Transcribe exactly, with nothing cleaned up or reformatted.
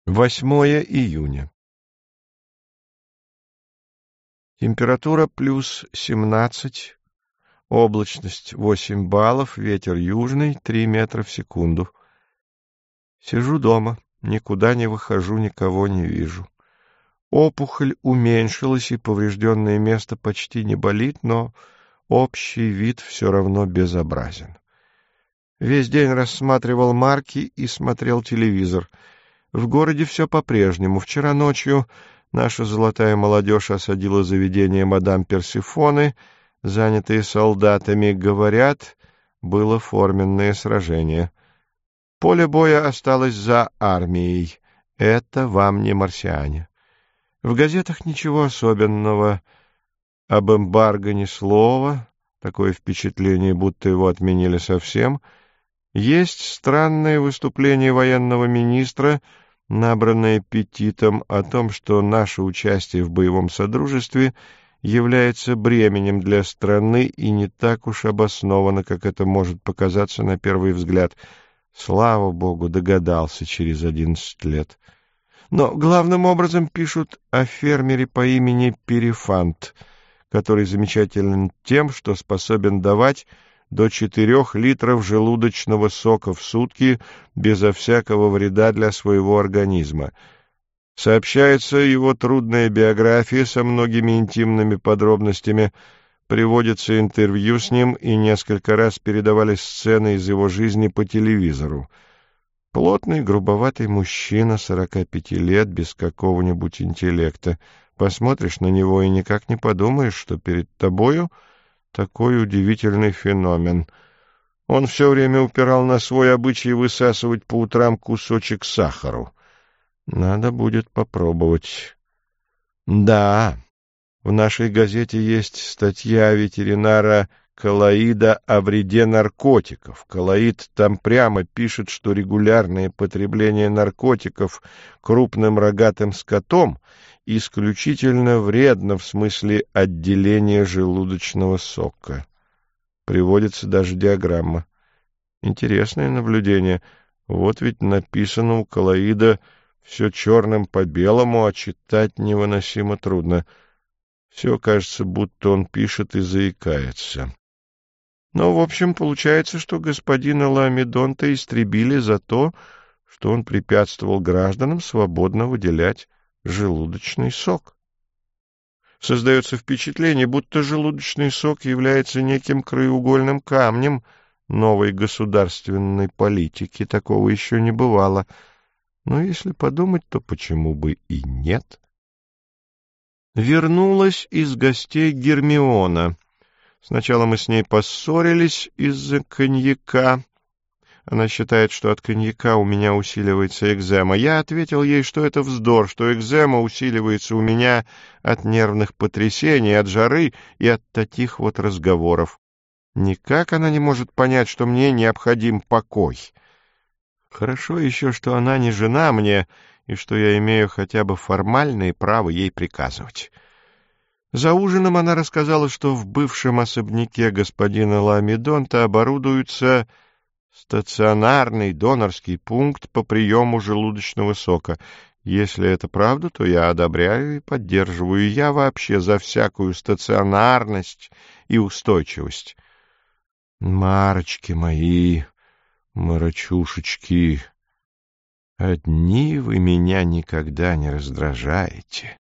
Восьмое июня. Температура плюс семнадцать, облачность восемь баллов, ветер южный, три метра в секунду. Сижу дома, никуда не выхожу, никого не вижу. Опухоль уменьшилась, и поврежденное место почти не болит, но общий вид все равно безобразен. Весь день рассматривал марки и смотрел телевизор. В городе все по-прежнему. Вчера ночью наша золотая молодежь осадила заведение мадам Персифоны, занятые солдатами. Говорят, было форменное сражение. Поле боя осталось за армией. Это вам не марсиане. В газетах ничего особенного. Об эмбарго ни слова. Такое впечатление, будто его отменили совсем. Есть странное выступление военного министра, набранное Петтитом, о том, что наше участие в боевом содружестве является бременем для страны и не так уж обосновано, как это может показаться на первый взгляд. Слава богу, догадался через одиннадцать лет. Но главным образом пишут о фермере по имени Перифант, который замечателен тем, что способен давать до четырех литров желудочного сока в сутки безо всякого вреда для своего организма. Сообщается его трудная биография со многими интимными подробностями, приводится интервью с ним, и несколько раз передавались сцены из его жизни по телевизору. Плотный, грубоватый мужчина, сорока пяти лет, без какого-нибудь интеллекта. Посмотришь на него и никак не подумаешь, что перед тобою такой удивительный феномен. Он все время упирал на свой обычай высасывать по утрам кусочек сахару. Надо будет попробовать. Да, в нашей газете есть статья ветеринара Колоида о вреде наркотиков. Колоид там прямо пишет, что регулярное потребление наркотиков крупным рогатым скотом исключительно вредно в смысле отделения желудочного сока. Приводится даже диаграмма. Интересное наблюдение. Вот ведь написано у Колоида все черным по белому, а читать невыносимо трудно. Все кажется, будто он пишет и заикается. Но, в общем, получается, что господина Ламедонта истребили за то, что он препятствовал гражданам свободно выделять желудочный сок. Создается впечатление, будто желудочный сок является неким краеугольным камнем новой государственной политики. Такого еще не бывало. Но если подумать, то почему бы и нет? Вернулась из гостей Гермиона. Сначала мы с ней поссорились из-за коньяка. Она считает, что от коньяка у меня усиливается экзема. Я ответил ей, что это вздор, что экзема усиливается у меня от нервных потрясений, от жары и от таких вот разговоров. Никак она не может понять, что мне необходим покой. Хорошо еще, что она не жена мне, и что я имею хотя бы формальное право ей приказывать. За ужином она рассказала, что в бывшем особняке господина Ламедонта оборудуется стационарный донорский пункт по приему желудочного сока. Если это правда, то я одобряю и поддерживаю. Я вообще за всякую стационарность и устойчивость. Марочки мои, марочушечки, одни вы меня никогда не раздражаете.